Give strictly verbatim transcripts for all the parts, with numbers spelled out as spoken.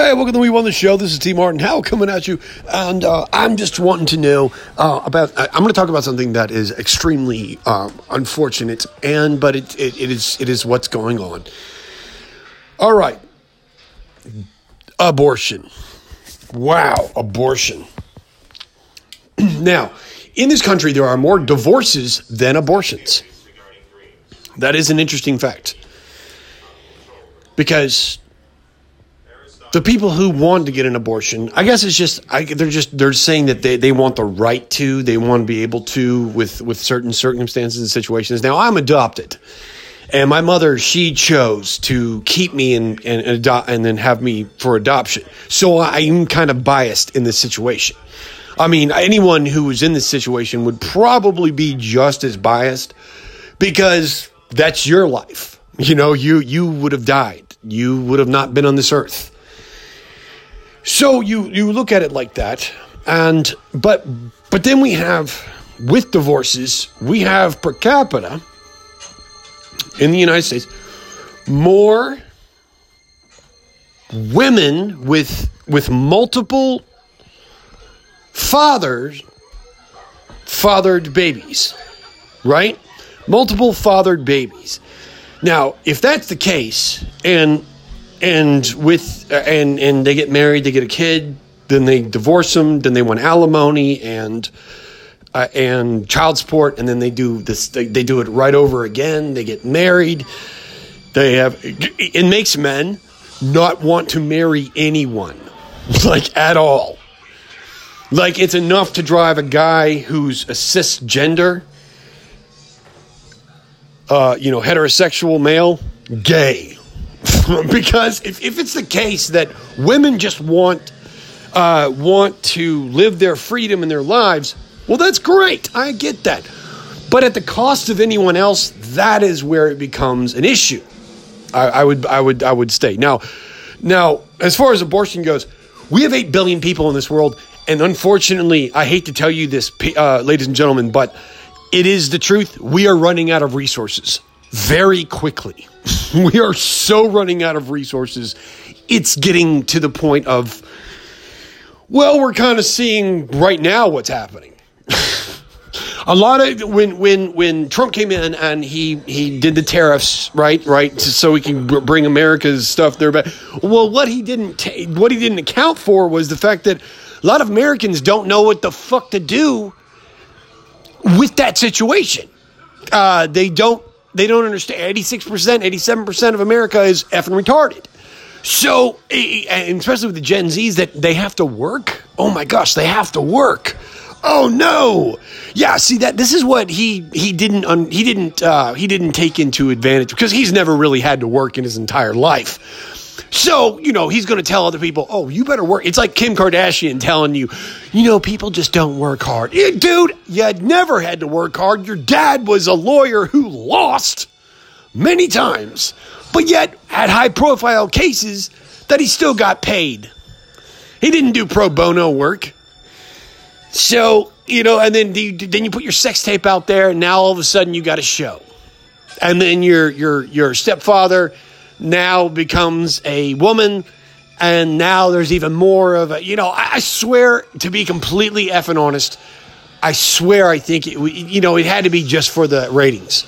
Hey, welcome to We Won the Show. This is T. Martin Howe coming at you, and uh, I'm just wanting to know uh, about. I'm going to talk about something that is extremely um, unfortunate, and but it, it it is it is what's going on. All right, abortion. Wow, abortion. Now, in this country, there are more divorces than abortions. That is an interesting fact, because the people who want to get an abortion, I guess it's just, I, they're just, they're saying that they, they want the right to, they want to be able to with, with certain circumstances and situations. Now, I'm adopted, and my mother, she chose to keep me and, and, adopt, and then have me for adoption. So I'm kind of biased in this situation. I mean, anyone who was in this situation would probably be just as biased, because that's your life. You know, you, you would have died. You would have not been on this earth. So you, you look at it like that, and but but then we have, with divorces, we have per capita in the United States more women with with multiple fathers fathered babies, right? Multiple fathered babies. Now, if that's the case, and And with uh, and and they get married, they get a kid, then they divorce them, then they want alimony and uh, and child support, and then they do this. They, they do it right over again. They get married. They have it makes men not want to marry anyone, like at all. Like, it's enough to drive a guy who's a cisgender, uh, you know, heterosexual male, gay. Because if, if it's the case that women just want uh, want to live their freedom in their lives, well, that's great. I get that. But at the cost of anyone else, that is where it becomes an issue. I, I would I would I would state. Now, now, as far as abortion goes, we have eight billion people in this world, and unfortunately, I hate to tell you this, uh, ladies and gentlemen, but it is the truth. We are running out of resources very quickly. We are so running out of resources. It's getting to the point of, well, we're kind of seeing right now what's happening. A lot of when when when Trump came in and he he did the tariffs, right, right, so he can bring America's stuff there back. Well, what he didn't ta- what he didn't account for was the fact that a lot of Americans don't know what the fuck to do with that situation. Uh, they don't. They don't understand. eighty-six percent, eighty-seven percent of America is effing retarded. So, and especially with the Gen Zs, that they have to work. Oh my gosh, they have to work. Oh no. Yeah, see that this is what he he didn't un, he didn't uh, he didn't take into advantage, because he's never really had to work in his entire life. So, you know, he's going to tell other people, oh, you better work. It's like Kim Kardashian telling you, you know, people just don't work hard. Yeah, dude, you never had to work hard. Your dad was a lawyer who lost many times, but yet had high-profile cases that he still got paid. He didn't do pro bono work. So, you know, and then you, then you put your sex tape out there, and now all of a sudden you got a show. And then your your your stepfather now becomes a woman, and now there's even more of a, you know, I, I swear, to be completely effing honest, I swear I think, it, you know, it had to be just for the ratings.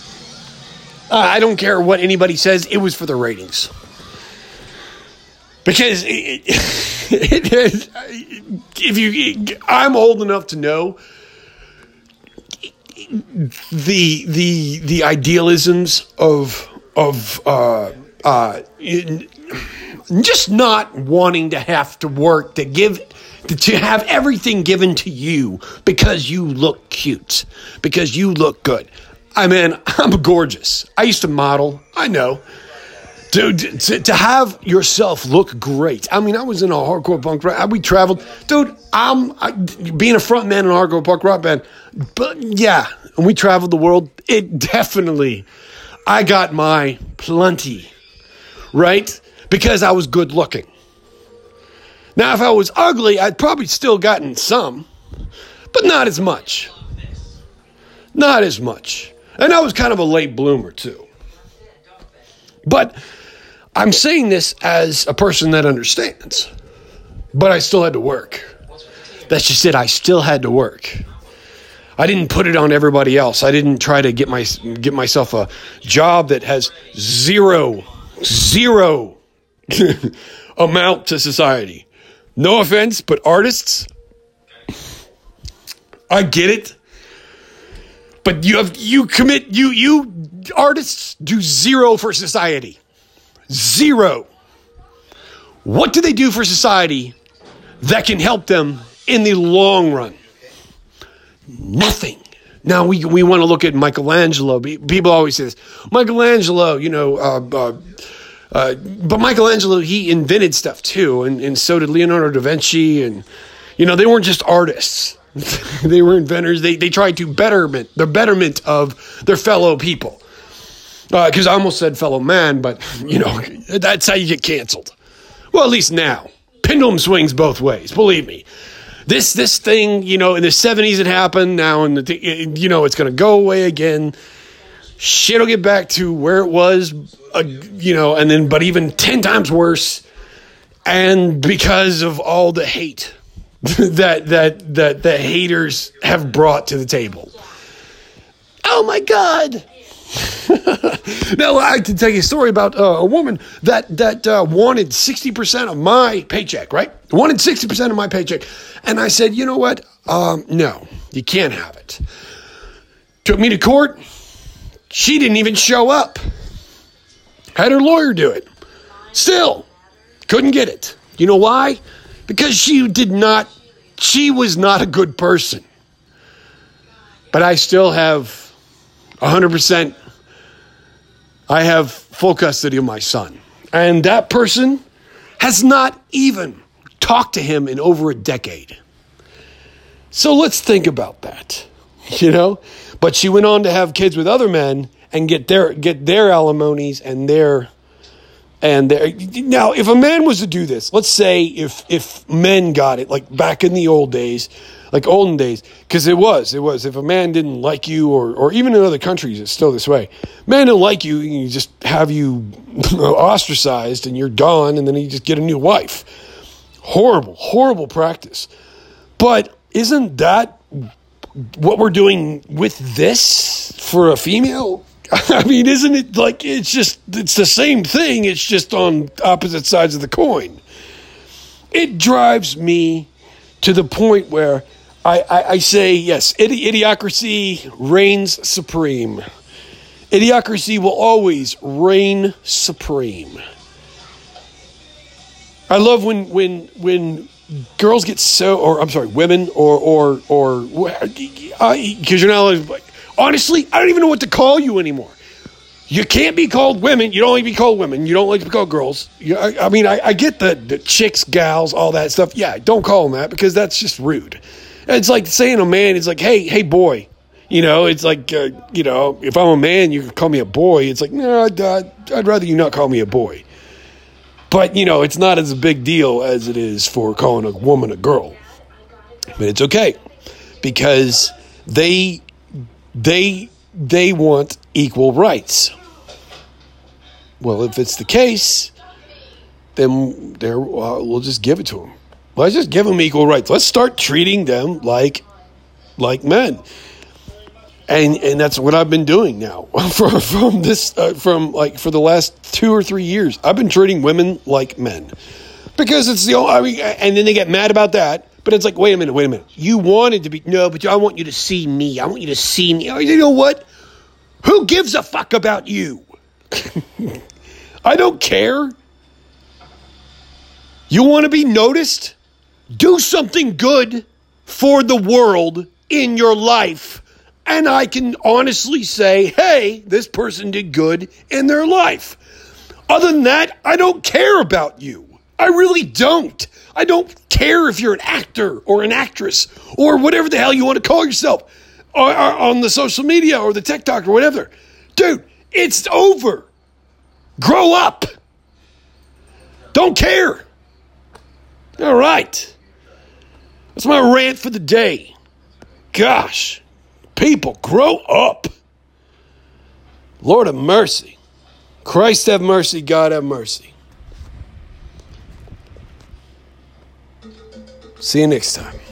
Uh, I don't care what anybody says, it was for the ratings. Because it, it, it, if you, I'm old enough to know the the the idealisms of of uh, uh, just not wanting to have to work to give to have everything given to you because you look cute, because you look good. I mean, I'm gorgeous. I used to model. I know. Dude, to, to have yourself look great. I mean, I was in a hardcore punk rock. We traveled. Dude, I'm I, being a front man in a hardcore punk rock band. But yeah, when we traveled the world, it definitely, I got my plenty, right? Because I was good looking. Now, if I was ugly, I'd probably still gotten some, but not as much. Not as much. And I was kind of a late bloomer, too. But I'm saying this as a person that understands, but I still had to work. That's just it. I still had to work. I didn't put it on everybody else. I didn't try to get my get myself a job that has zero, zero amount to society. No offense, but artists, I get it. But you have you commit you you artists do zero for society. Zero. What do they do for society that can help them in the long run? Nothing. Now we we want to look at Michelangelo. People always say this. Michelangelo, you know, uh, uh, uh, but Michelangelo, he invented stuff too, and, and so did Leonardo da Vinci, and you know, they weren't just artists. They were inventors. They they tried to betterment the betterment of their fellow people. Because uh, I almost said fellow man, but you know, that's how you get canceled. Well, at least now, pendulum swings both ways. Believe me. This this thing, you know, in the seventies it happened. Now, in the th- you know, it's going to go away again. Shit will get back to where it was, uh, you know, and then, but even ten times worse. And because of all the hate that that that the haters have brought to the table. Oh my God! Now I can tell you a story about uh, a woman that that uh, wanted sixty percent of my paycheck, right? Wanted sixty percent of my paycheck. And I said, you know what? Um, no, you can't have it. Took me to court. She didn't even show up. Had her lawyer do it. Still, couldn't get it. You know why? Because she did not, she was not a good person. But I still have one hundred percent, I have full custody of my son. And that person has not even talked to him in over a decade. So let's think about that, you know? But she went on to have kids with other men and get their get their alimonies and their and their now if a man was to do this, let's say if if men got it like back in the old days, like olden days, because it was, it was if a man didn't like you, or or even in other countries it's still this way. Man don't like you, you just have you ostracized and you're gone, and then you just get a new wife. Horrible, horrible practice. But isn't that what we're doing with this for a female? I mean, isn't it like, it's just, it's the same thing. It's just on opposite sides of the coin. It drives me to the point where I, I, I say, yes, idi- idiocracy reigns supreme. Idiocracy will always reign supreme. I love when, when, when girls get so, or I'm sorry, women, or, or, or, because you're not, like, honestly, I don't even know what to call you anymore. You can't be called women. You don't like to be called women. You don't like to be called girls. You, I, I mean, I, I get the, the chicks, gals, all that stuff. Yeah, don't call them that because that's just rude. It's like saying a man is like, hey, hey, boy. You know, it's like, uh, you know, if I'm a man, you can call me a boy. It's like, no, I'd, I'd, I'd rather you not call me a boy. But, you know, it's not as a big deal as it is for calling a woman a girl. But it's okay because they they they want equal rights. Well, if it's the case, then there uh, we'll just give it to them. Let's just give them equal rights. Let's start treating them like like men. And and that's what I've been doing now from from this uh, from like for the last two or three years. I've been treating women like men because it's the only. I mean, and then they get mad about that. But it's like, wait a minute, wait a minute. You wanted to be no, but I want you to see me. I want you to see me. You know what? Who gives a fuck about you? I don't care. You want to be noticed? Do something good for the world in your life. And I can honestly say, hey, this person did good in their life. Other than that, I don't care about you. I really don't. I don't care if you're an actor or an actress or whatever the hell you want to call yourself or, or on the social media or the TikTok or whatever. Dude, it's over. Grow up. Don't care. All right. That's my rant for the day. Gosh. People, grow up. Lord of mercy. Christ have mercy, God have mercy. See you next time.